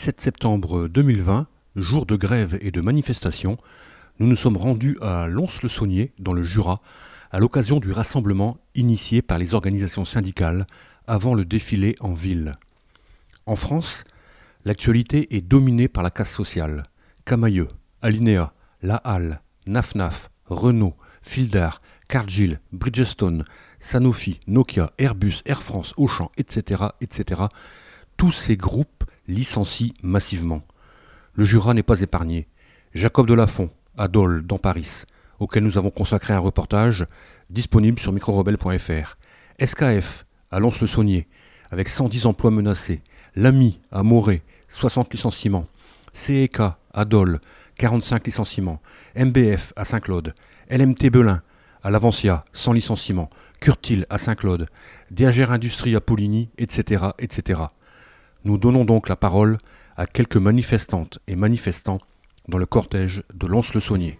17 septembre 2020, jour de grève et de manifestation, nous nous sommes rendus à Lons-le-Saunier, dans le Jura, à l'occasion du rassemblement initié par les organisations syndicales avant le défilé en ville. En France, l'actualité est dominée par la casse sociale. Camaïeu, Alinéa, La Halle, Naf-Naf, Renault, Fildar, Cargill, Bridgestone, Sanofi, Nokia, Airbus, Air France, Auchan, etc., etc., tous ces groupes licencient massivement. Le Jura n'est pas épargné. Jacob Delafont, à Dole, dans Paris, auquel nous avons consacré un reportage disponible sur microrebelle.fr. SKF, à Lons-le-Saunier, avec 110 emplois menacés. L'AMI, à Morée, 60 licenciements. CEK, à Dole, 45 licenciements. MBF, à Saint-Claude. LMT Belin, à l'Avancia, 100 licenciements. Curtil, à Saint-Claude. Diagère Industrie, à Pouligny, etc., etc. Nous donnons donc la parole à quelques manifestantes et manifestants dans le cortège de Lons-le-Saunier.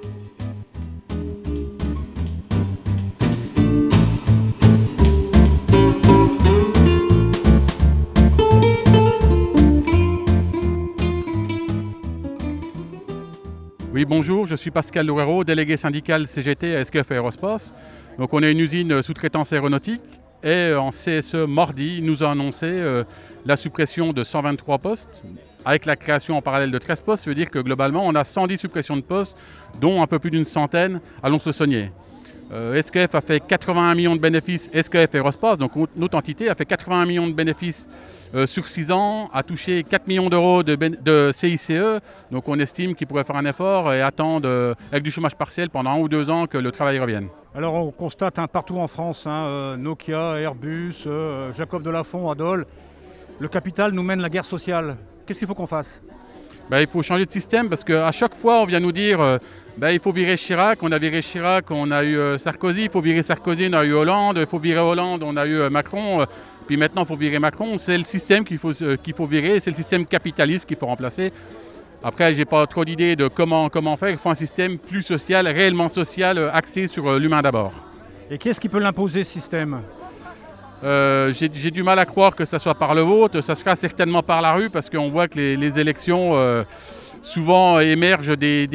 Oui, bonjour, je suis Pascal Loureiro, délégué syndical CGT à SKF Aerospace. Donc on est une usine sous-traitance aéronautique et en CSE mardi, il nous a annoncé la suppression de 123 postes avec la création en parallèle de 13 postes. Ça veut dire que globalement, on a 110 suppressions de postes, dont un peu plus d'une centaine à Lons-le-Saunier. SKF a fait 81 millions de bénéfices, SKF Aerospace, donc notre entité a fait 81 millions de bénéfices sur 6 ans, a touché 4 millions d'euros de CICE, donc on estime qu'il pourrait faire un effort et attendre avec du chômage partiel pendant 1 ou 2 ans que le travail revienne. Alors on constate partout en France, Nokia, Airbus, Jacob Delafont, Adol, le capital nous mène la guerre sociale. Qu'est-ce qu'il faut qu'on fasse ? Il faut changer de système parce qu'à chaque fois on vient nous dire il faut virer Chirac, on a viré Chirac, on a eu Sarkozy, il faut virer Sarkozy, on a eu Hollande, il faut virer Hollande, on a eu Macron, puis maintenant il faut virer Macron. C'est le système qu'il faut virer, c'est le système capitaliste qu'il faut remplacer. Après, je n'ai pas trop d'idées de comment faire, il faut un système plus social, réellement social, axé sur l'humain d'abord. Et qui est-ce qui peut l'imposer ce système ? J'ai du mal à croire que ça soit par le vote, ça sera certainement par la rue parce qu'on voit que les élections souvent émergent des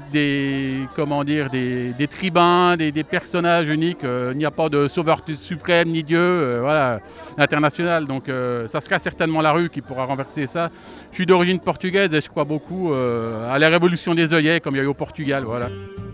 tribuns, des personnages uniques. Il n'y a pas de sauveur suprême ni Dieu, international. Donc ça sera certainement la rue qui pourra renverser ça. Je suis d'origine portugaise et je crois beaucoup à la révolution des œillets comme il y a eu au Portugal. Voilà.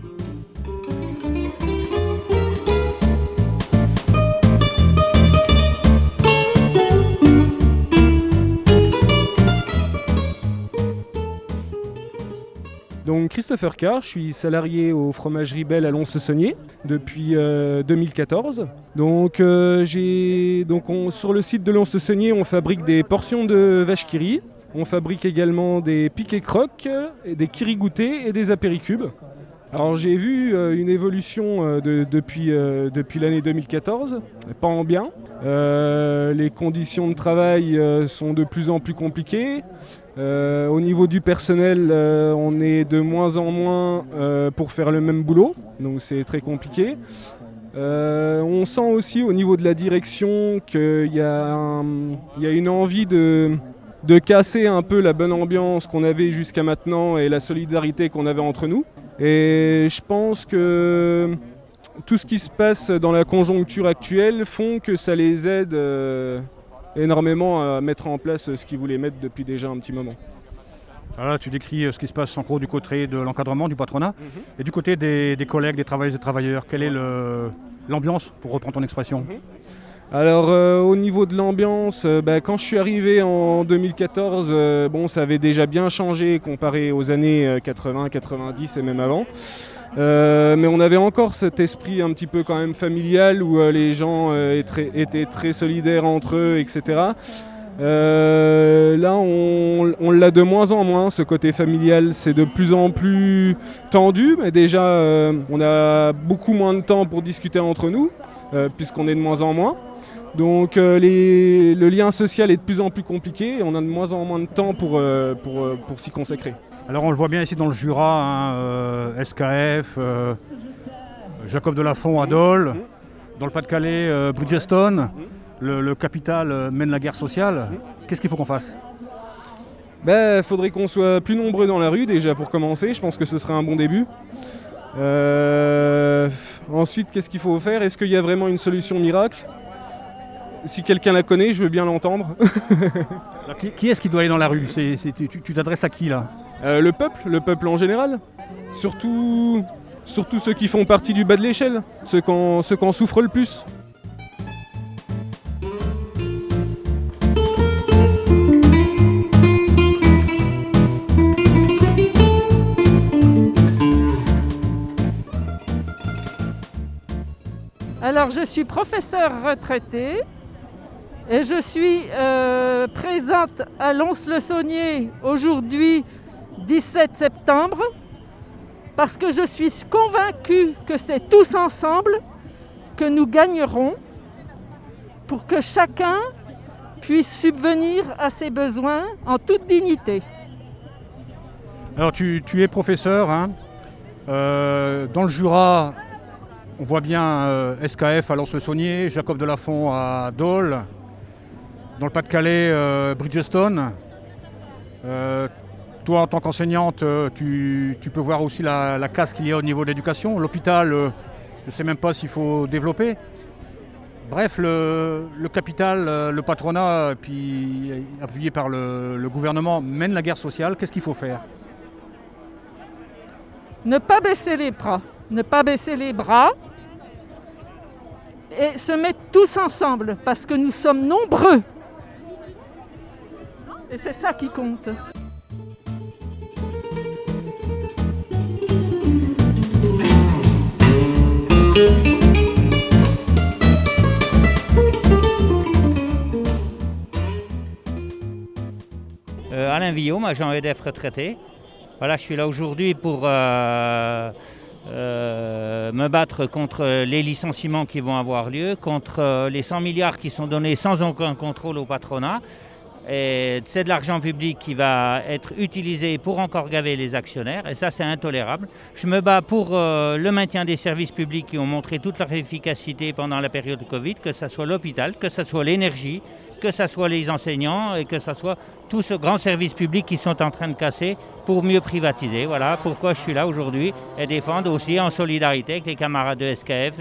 Donc Christopher Carr, je suis salarié aux Fromageries Belle à Lons-le-Saunier depuis 2014. Donc, sur le site de Lons-le-Saunier, on fabrique des portions de vache qui rit. On fabrique également des piquets croques, des kirigoutés et des apéricubes. Alors j'ai vu une évolution depuis l'année 2014, pas en bien. Les conditions de travail sont de plus en plus compliquées. Au niveau du personnel, on est de moins en moins pour faire le même boulot, donc c'est très compliqué. On sent aussi au niveau de la direction qu'il y a une envie de casser un peu la bonne ambiance qu'on avait jusqu'à maintenant et la solidarité qu'on avait entre nous. Et je pense que tout ce qui se passe dans la conjoncture actuelle font que ça les aide énormément à mettre en place ce qu'ils voulaient mettre depuis déjà un petit moment. Voilà, tu décris ce qui se passe en gros du côté de l'encadrement, du patronat, et du côté des collègues, des travailleuses et travailleurs. Quelle est l'ambiance, pour reprendre ton expression ? Alors au niveau de l'ambiance, quand je suis arrivé en 2014, ça avait déjà bien changé comparé aux années 80, 90 et même avant. Mais on avait encore cet esprit un petit peu quand même familial où les gens étaient très solidaires entre eux, etc. Là, on l'a de moins en moins, ce côté familial. C'est de plus en plus tendu, mais déjà, on a beaucoup moins de temps pour discuter entre nous, puisqu'on est de moins en moins. Donc le lien social est de plus en plus compliqué et on a de moins en moins de temps pour s'y consacrer. Alors on le voit bien ici dans le Jura, SKF, Jacob Delafont, Adol, dans le Pas-de-Calais, Bridgestone, le capital mène la guerre sociale. Qu'est-ce qu'il faut qu'on fasse ? Faudrait qu'on soit plus nombreux dans la rue déjà pour commencer, je pense que ce serait un bon début. Ensuite, qu'est-ce qu'il faut faire? Est-ce qu'il y a vraiment une solution miracle? Si quelqu'un la connaît, je veux bien l'entendre. Alors, qui est-ce qui doit aller dans la rue? Tu t'adresses à qui là? Le peuple en général. Surtout ceux qui font partie du bas de l'échelle, ceux qui en souffrent le plus. Alors, je suis professeure retraitée et je suis présente à Lons-le-Saunier aujourd'hui, 17 septembre, parce que je suis convaincue que c'est tous ensemble que nous gagnerons pour que chacun puisse subvenir à ses besoins en toute dignité. Alors tu es professeur, hein. Dans le Jura, on voit bien SKF à Lons-le-Saunier, Jacob de Lafont à Dole. Dans le Pas-de-Calais, Bridgestone. Toi, en tant qu'enseignante, tu peux voir aussi la casse qu'il y a au niveau de l'éducation. L'hôpital, je ne sais même pas s'il faut développer. Bref, le capital, le patronat, puis appuyé par le gouvernement, mène la guerre sociale. Qu'est-ce qu'il faut faire? Ne pas baisser les bras. Ne pas baisser les bras et se mettre tous ensemble parce que nous sommes nombreux. Et c'est ça qui compte. Alain Villaume, agent EDF retraité. Voilà, je suis là aujourd'hui pour me battre contre les licenciements qui vont avoir lieu, contre les 100 milliards qui sont donnés sans aucun contrôle au patronat. Et c'est de l'argent public qui va être utilisé pour encore gaver les actionnaires, et ça c'est intolérable. Je me bats pour le maintien des services publics qui ont montré toute leur efficacité pendant la période de Covid, que ce soit l'hôpital, que ce soit l'énergie, que ce soit les enseignants et que ce soit tout ce grand service public qui sont en train de casser pour mieux privatiser. Voilà pourquoi je suis là aujourd'hui et défendre aussi en solidarité avec les camarades de SKF,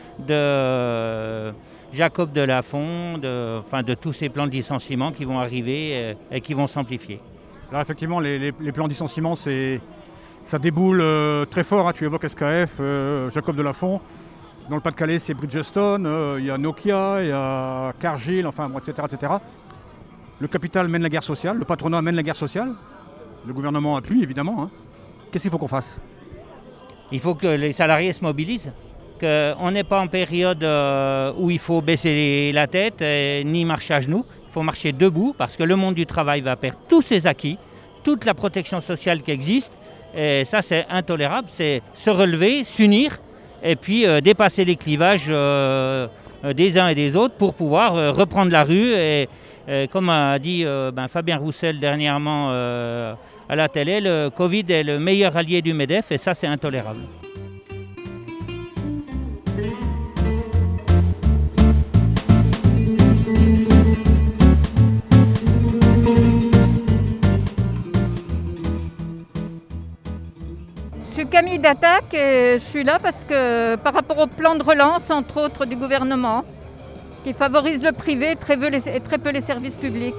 de Jacob de Lafont, de tous ces plans de licenciement qui vont arriver et qui vont s'amplifier. Alors effectivement, les plans de licenciement, ça déboule très fort. Hein. Tu évoques SKF, Jacob de Lafont. Dans le Pas-de-Calais, c'est Bridgestone, il y a Nokia, il y a Cargill, enfin, bon, etc., etc. Le capital mène la guerre sociale, le patronat mène la guerre sociale. Le gouvernement appuie, évidemment. Hein. Qu'est-ce qu'il faut qu'on fasse? Il faut que les salariés se mobilisent. Qu'on n'est pas en période où il faut baisser la tête ni marcher à genoux. Il faut marcher debout parce que le monde du travail va perdre tous ses acquis, toute la protection sociale qui existe. Et ça, c'est intolérable. C'est se relever, s'unir et puis dépasser les clivages des uns et des autres pour pouvoir reprendre la rue. Et comme a dit Fabien Roussel dernièrement à la télé, le Covid est le meilleur allié du MEDEF et ça, c'est intolérable. Je suis Camille d'Attaque et je suis là parce que par rapport au plan de relance, entre autres du gouvernement, qui favorise le privé et très peu les services publics.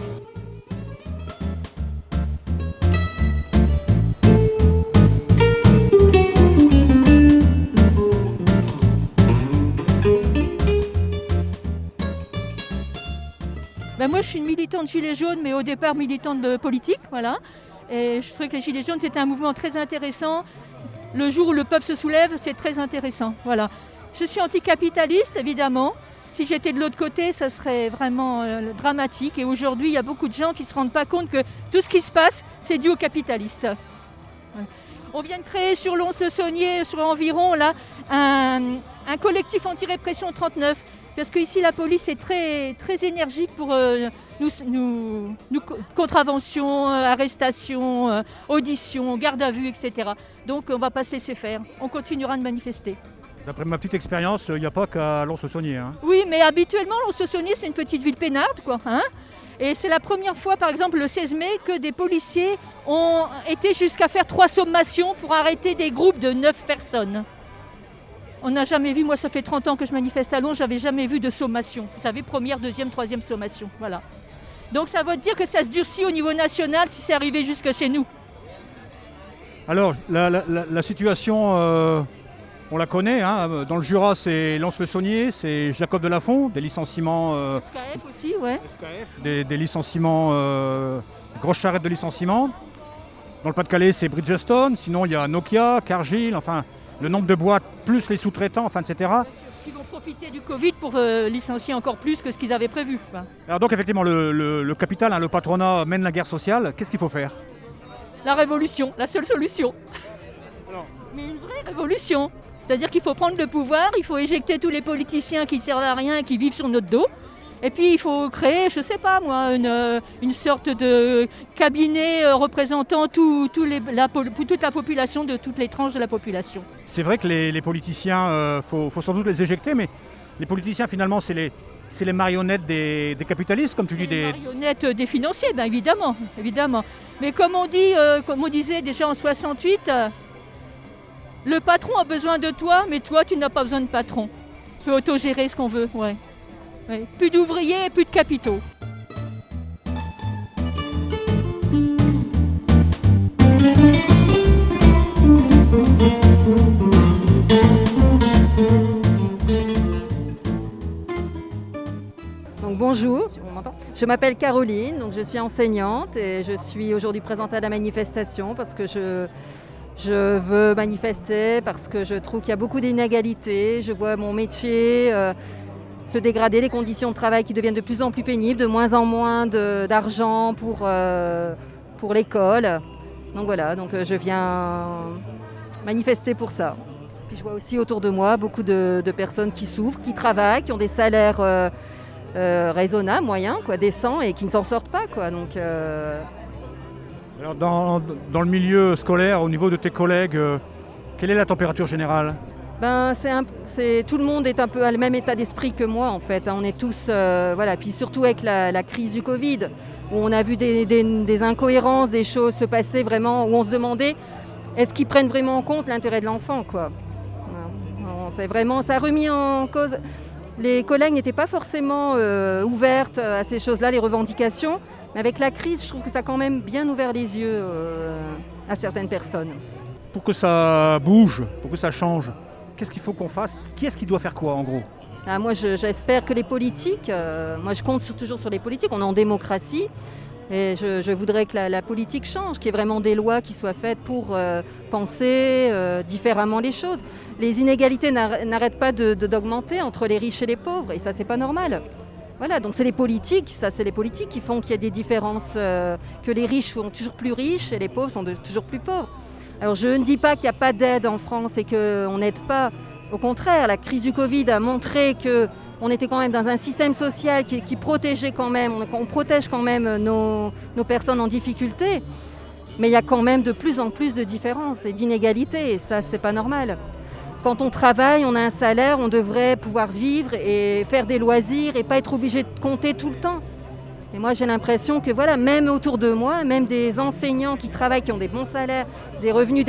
Moi je suis une militante Gilets jaunes, mais au départ militante de politique, voilà. Et je trouvais que les Gilets jaunes c'était un mouvement très intéressant. Le jour où le peuple se soulève, c'est très intéressant. Voilà. Je suis anticapitaliste, évidemment. Si j'étais de l'autre côté, ça serait vraiment dramatique. Et aujourd'hui, il y a beaucoup de gens qui ne se rendent pas compte que tout ce qui se passe, c'est dû aux capitalistes. Voilà. On vient de créer sur Lons-le-Saunier, sur environ là, un collectif anti-répression 39. Parce qu'ici, la police est très, très énergique pour nous contraventions, arrestations, auditions, garde à vue, etc. Donc on ne va pas se laisser faire. On continuera de manifester. D'après ma petite expérience, il n'y a pas qu'à Lons-le-Saunier. Hein. Oui, mais habituellement, Lons-le-Saunier, c'est une petite ville peinarde, quoi. Hein, Et c'est la première fois, par exemple, le 16 mai, que des policiers ont été jusqu'à faire 3 sommations pour arrêter des groupes de 9 personnes. On n'a jamais vu, moi ça fait 30 ans que je manifeste à Lons, j'avais jamais vu de sommation. Vous savez, première, deuxième, troisième sommation, voilà. Donc ça veut dire que ça se durcit au niveau national si c'est arrivé jusque chez nous. Alors, la situation, on la connaît. Hein. Dans le Jura, c'est Lons-le-Saunier, c'est Jacob de Lafont, des licenciements. SKF aussi, ouais. SKF, des licenciements, grosse charrette de licenciements. Dans le Pas-de-Calais, c'est Bridgestone. Sinon, il y a Nokia, Cargill, enfin, le nombre de boîtes, plus les sous-traitants, enfin, etc. Qui vont profiter du Covid pour licencier encore plus que ce qu'ils avaient prévu. Quoi. Alors donc, effectivement, le capital, hein, le patronat mène la guerre sociale. Qu'est-ce qu'il faut faire? La révolution, la seule solution. Alors. Mais une vraie révolution. C'est-à-dire qu'il faut prendre le pouvoir, il faut éjecter tous les politiciens qui ne servent à rien et qui vivent sur notre dos. Et puis il faut créer, je ne sais pas moi, une sorte de cabinet représentant toute la population, de toutes les tranches de la population. C'est vrai que les politiciens, faut sans doute les éjecter, mais les politiciens finalement c'est les marionnettes des capitalistes, comme tu dis. Les marionnettes des financiers, bien évidemment, évidemment. Mais comme on disait déjà en 68, le patron a besoin de toi, mais toi tu n'as pas besoin de patron. On peut autogérer ce qu'on veut, ouais. Ouais. Plus d'ouvriers et plus de capitaux. Donc bonjour, on m'entend ? Je m'appelle Caroline, donc je suis enseignante et je suis aujourd'hui présente à la manifestation parce que je veux manifester, parce que je trouve qu'il y a beaucoup d'inégalités. Je vois mon métier se dégrader, les conditions de travail qui deviennent de plus en plus pénibles, de moins en moins d'argent pour l'école. Donc voilà, donc je viens manifester pour ça. Puis je vois aussi autour de moi beaucoup de personnes qui souffrent, qui travaillent, qui ont des salaires raisonnables, moyens, quoi, décents et qui ne s'en sortent pas, quoi. Donc, Alors dans le milieu scolaire, au niveau de tes collègues, quelle est la température générale ? Tout le monde est un peu à le même état d'esprit que moi en fait. On est tous, voilà. Puis surtout avec la crise du Covid, où on a vu des incohérences, des choses se passer vraiment, où on se demandait est-ce qu'ils prennent vraiment en compte l'intérêt de l'enfant, quoi. C'est vraiment, ça a remis en cause. Les collègues n'étaient pas forcément ouvertes à ces choses-là, les revendications. Mais avec la crise, je trouve que ça a quand même bien ouvert les yeux à certaines personnes. Pour que ça bouge, pour que ça change, qu'est-ce qu'il faut qu'on fasse ? Qui est-ce qui doit faire quoi en gros ? Moi j'espère que les politiques, moi je compte toujours sur les politiques, on est en démocratie et je voudrais que la politique change, qu'il y ait vraiment des lois qui soient faites pour penser différemment les choses. Les inégalités n'arrêtent pas d'augmenter entre les riches et les pauvres et ça c'est pas normal. Voilà, donc c'est les politiques qui font qu'il y a des différences, que les riches sont toujours plus riches et les pauvres sont toujours plus pauvres. Alors je ne dis pas qu'il n'y a pas d'aide en France et qu'on n'aide pas. Au contraire, la crise du Covid a montré qu'on était quand même dans un système social qui protégeait quand même, on protège quand même nos personnes en difficulté. Mais il y a quand même de plus en plus de différences et d'inégalités et ça, c'est pas normal. Quand on travaille, on a un salaire, on devrait pouvoir vivre et faire des loisirs et pas être obligé de compter tout le temps. Et moi, j'ai l'impression que voilà, même autour de moi, même des enseignants qui travaillent, qui ont des bons salaires, des revenus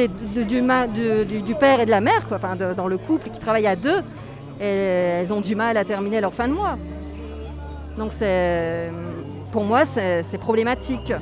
du père et de la mère, quoi, enfin, dans le couple, qui travaillent à deux, et elles ont du mal à terminer leur fin de mois. Donc pour moi, c'est problématique.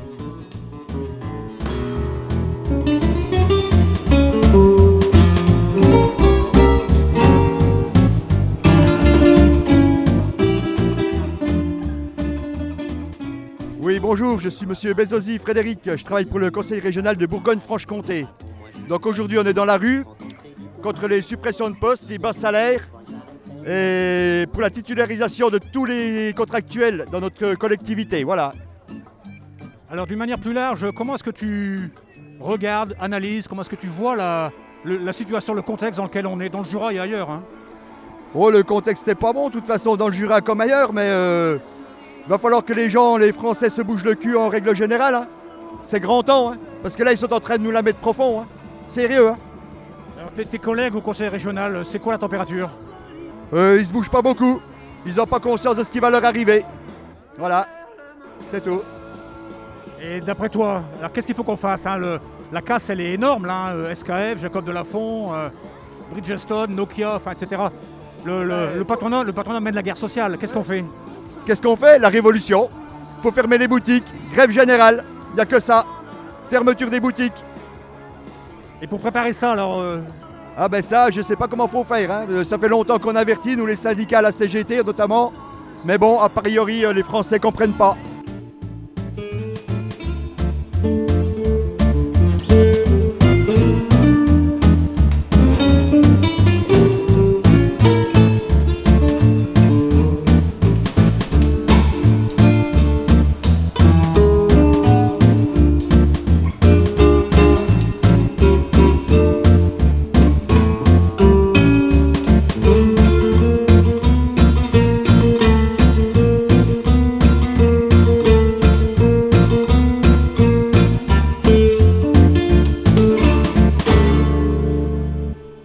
Oui, bonjour, je suis monsieur Bezosi Frédéric, je travaille pour le conseil régional de Bourgogne-Franche-Comté. Donc aujourd'hui, on est dans la rue contre les suppressions de postes, les bas salaires et pour la titularisation de tous les contractuels dans notre collectivité, voilà. Alors d'une manière plus large, comment est-ce que tu regardes, analyses, comment est-ce que tu vois la situation, le contexte dans lequel on est, dans le Jura et ailleurs, hein ? Oh, le contexte n'est pas bon, de toute façon, dans le Jura comme ailleurs, mais il va falloir que les Français se bougent le cul en règle générale. Hein. C'est grand temps, hein, parce que là, ils sont en train de nous la mettre profond. Hein. Sérieux. Hein. Alors, tes collègues au conseil régional, c'est quoi la température ? Ils se bougent pas beaucoup. Ils n'ont pas conscience de ce qui va leur arriver. Voilà. C'est tout. Et d'après toi, alors qu'est-ce qu'il faut qu'on fasse hein, la casse, elle est énorme, là, hein, SKF, Jacob Delafont, Bridgestone, Nokia, enfin, etc. Le patronat mène la guerre sociale. Qu'est-ce qu'on fait? Qu'est-ce qu'on fait? La révolution. Il faut fermer les boutiques, grève générale, il n'y a que ça. Fermeture des boutiques. Et pour préparer ça, alors Ah ben ça, je ne sais pas comment faut faire. Hein. Ça fait longtemps qu'on avertit, nous les syndicats, la CGT notamment. Mais bon, a priori, les Français ne comprennent pas.